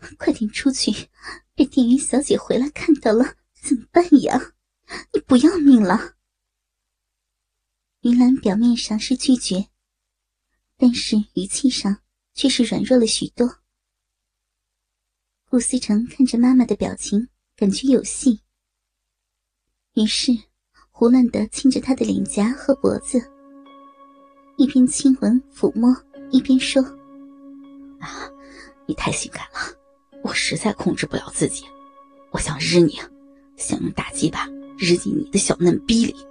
快点出去，被店员小姐回来看到了怎么办呀？你不要命了？云兰表面上是拒绝，但是语气上却是软弱了许多。顾思成看着妈妈的表情，感觉有戏，于是胡乱地亲着她的脸颊和脖子，一边亲吻抚摸，一边说： 啊，你太性感了，我实在控制不了自己，我想日你，想用大鸡巴日进你的小嫩逼里。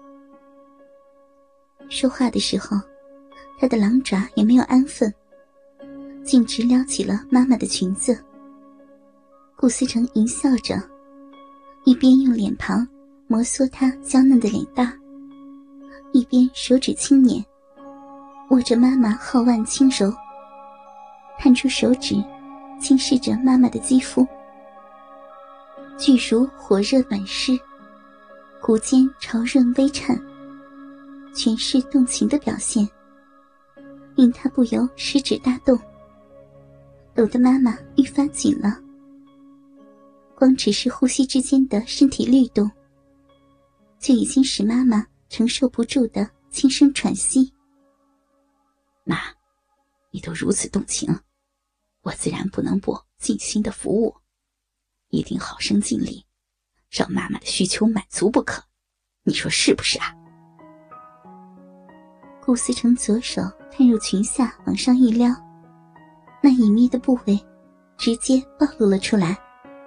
说话的时候，他的狼爪也没有安分，径直撩起了妈妈的裙子。顾思成淫笑着，一边用脸庞摩挲她娇嫩的脸蛋，一边手指轻捻，握着妈妈皓腕轻柔，探出手指轻视着妈妈的肌肤，巨乳火热满湿，骨间潮润微颤，全是动情的表现，令他不由食指大动，抖得妈妈愈发紧了。光只是呼吸之间的身体律动，就已经使妈妈承受不住的轻声喘息。 妈，你都如此动情，我自然不能不尽心的服务，一定好生尽力，让妈妈的需求满足不可，你说是不是啊？ 顾思成左手探入裙下往上一撩，那隐秘的部位直接暴露了出来。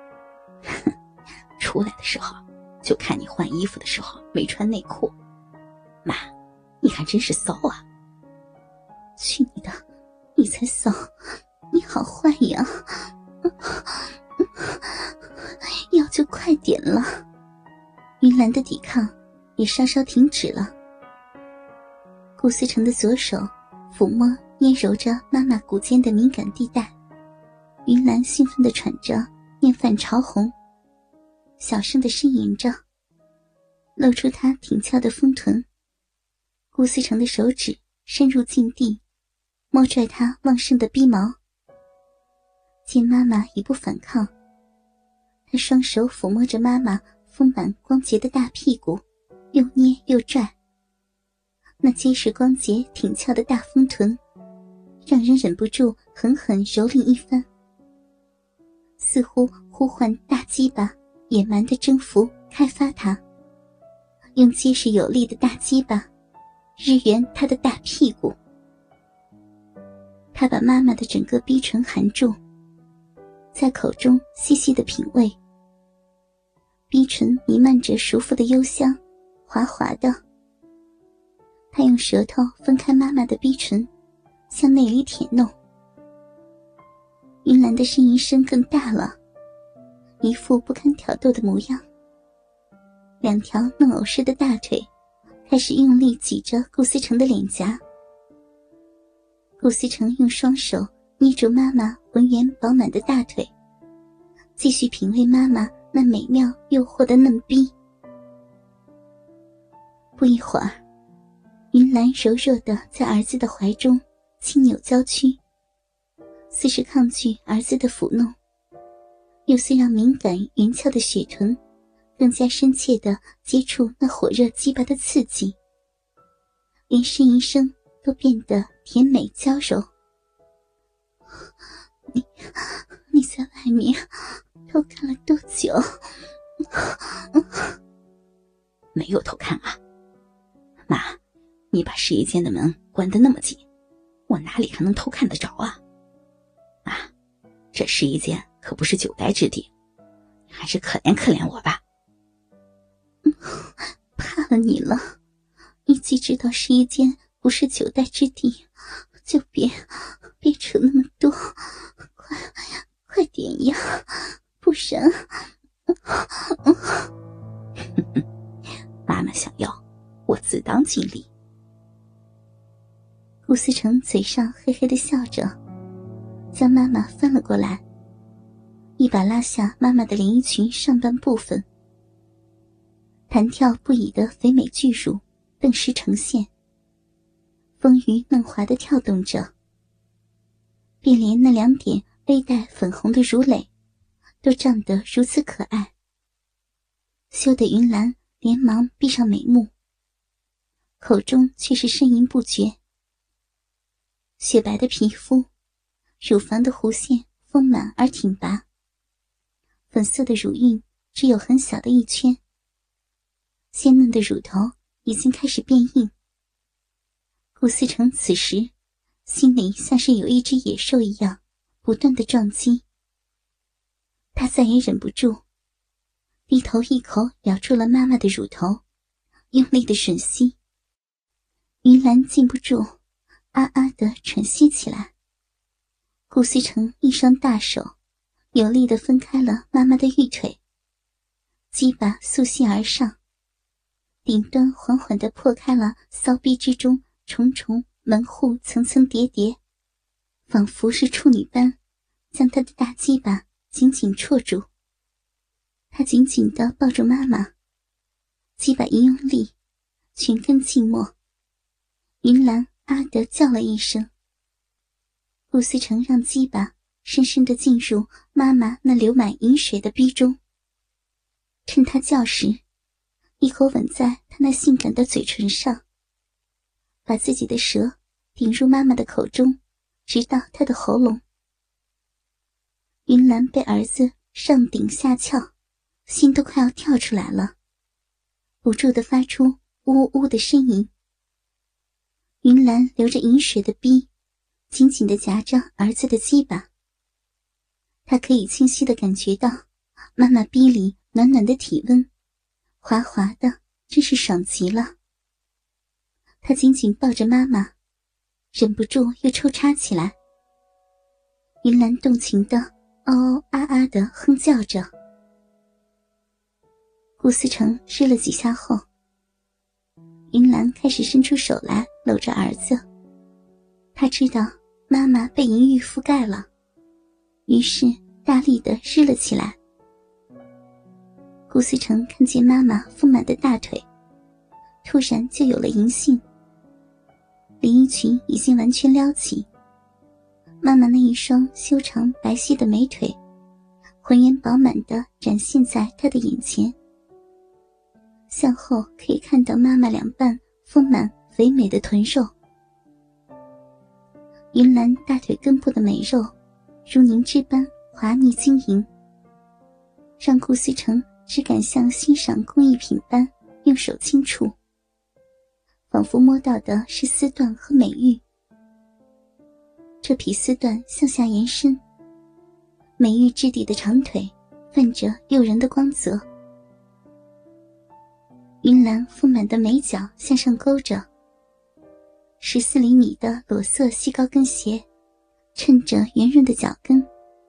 出来的时候就看你换衣服的时候没穿内裤，妈，你还真是骚啊！ 去你的，你才骚，你好坏呀！要就快点了。云兰的抵抗也稍稍停止了。顾思成的左手抚摸捏揉着妈妈骨间的敏感地带，云兰兴奋地喘着，面泛潮红，小声地呻吟着，露出她挺翘的丰臀。顾思成的手指深入禁地，摸拽她旺盛的逼毛。见妈妈已不反抗，他双手抚摸着妈妈丰满光洁的大屁股，又捏又拽，那结实光洁挺翘的大丰臀让人忍不住狠狠蹂躏一番，似乎呼唤大鸡巴野蛮地征服开发它，用结实有力的大鸡巴日圆他的大屁股。他把妈妈的整个逼唇含住，在口中细细地品味，逼唇弥漫着熟妇的幽香，滑滑的。他用舌头分开妈妈的逼唇，向内里舔弄。云兰的呻吟声更大了，一副不堪挑逗的模样，两条嫩藕似的大腿开始用力挤着顾思成的脸颊。顾思成用双手捏住妈妈浑圆饱满的大腿，继续品味妈妈那美妙诱惑的嫩逼。不一会儿，云兰柔弱地在儿子的怀中轻扭娇躯，似是抗拒儿子的抚弄，又似让敏感圆翘的雪臀更加深切地接触那火热鸡巴的刺激，连呻吟声都变得甜美娇柔。你在外面偷看了多久？ 没有偷看啊。妈，你把试衣间的门关得那么紧，我哪里还能偷看得着啊？妈，这试衣间可不是久待之地，你还是可怜可怜我吧。 怕了你了，你既知道试衣间不是久待之地，就别扯那么多，快点呀，不然妈妈想要，我自当尽力。 顾思成嘴上嘿嘿地笑着，将妈妈翻了过来，一把拉下妈妈的连衣裙上半部分，弹跳不已的肥美巨乳顿时呈现，丰腴嫩滑地跳动着，便连那两点微带粉红的乳蕾都长得如此可爱，羞得云兰连忙闭上美目，口中却是呻吟不绝。雪白的皮肤，乳房的弧线丰满而挺拔，粉色的乳晕只有很小的一圈，鲜嫩的乳头已经开始变硬。顾思成此时心里像是有一只野兽一样不断的撞击，他再也忍不住，低头一口咬住了妈妈的乳头，用力的吮吸。云兰禁不住啊啊地喘息起来。顾思成一双大手有力地分开了妈妈的玉腿，鸡巴溯膝而上，顶端缓缓地破开了骚逼之中重重门户，层层叠叠，仿佛是处女般将他的大鸡巴紧紧戳住。他紧紧地抱住妈妈，鸡巴一用力，全根浸没。云兰啊地叫了一声。顾思成让鸡巴深深地进入妈妈那流满饮水的逼中，趁她叫时，一口吻在她那性感的嘴唇上，把自己的舌顶入妈妈的口中，直到她的喉咙。云兰被儿子上顶下翘，心都快要跳出来了，不住地发出呜呜的呻吟。云兰流着饮水的逼紧紧地夹着儿子的鸡巴，她可以清晰地感觉到妈妈逼里暖暖的体温，滑滑的，真是爽极了。她紧紧抱着妈妈，忍不住又抽插起来。云兰动情地嗷嗷啊啊地哼叫着。顾思成试了几下后，云兰开始伸出手来搂着儿子，她知道妈妈被淫欲覆盖了，于是大力地日了起来。顾思成看见妈妈丰满的大腿，突然就有了淫性。连衣裙已经完全撩起，妈妈那一双修长白皙的美腿浑圆饱满地展现在他的眼前，向后可以看到妈妈两半丰满肥美的臀肉。云兰大腿根部的美肉如凝脂般滑腻晶莹，让顾思成只敢像欣赏工艺品般用手轻触，仿佛摸到的是丝缎和美玉。这匹丝缎向下延伸，美玉质地的长腿泛着诱人的光泽。云兰丰满的美脚向上勾着，14厘米的裸色细高跟鞋衬着圆润的脚跟。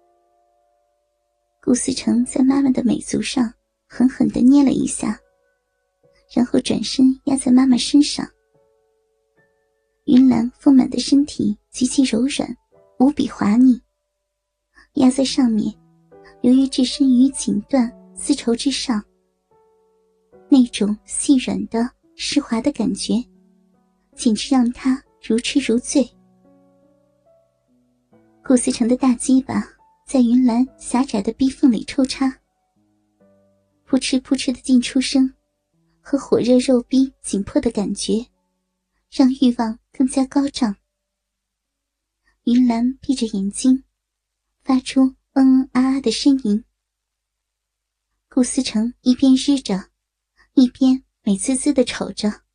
顾思成在妈妈的美足上狠狠地捏了一下，然后转身压在妈妈身上。云兰丰满的身体极其柔软，无比滑腻，压在上面，由于置身于锦缎丝绸之上，那种细软的湿滑的感觉简直让她如痴如醉。顾思成的大鸡巴在云兰狭窄的逼缝里抽插，扑哧扑哧的进出声和火热肉逼紧迫的感觉让欲望更加高涨。云兰闭着眼睛发出嗯啊啊的呻吟，顾思成一边日着一边美滋滋地瞅着。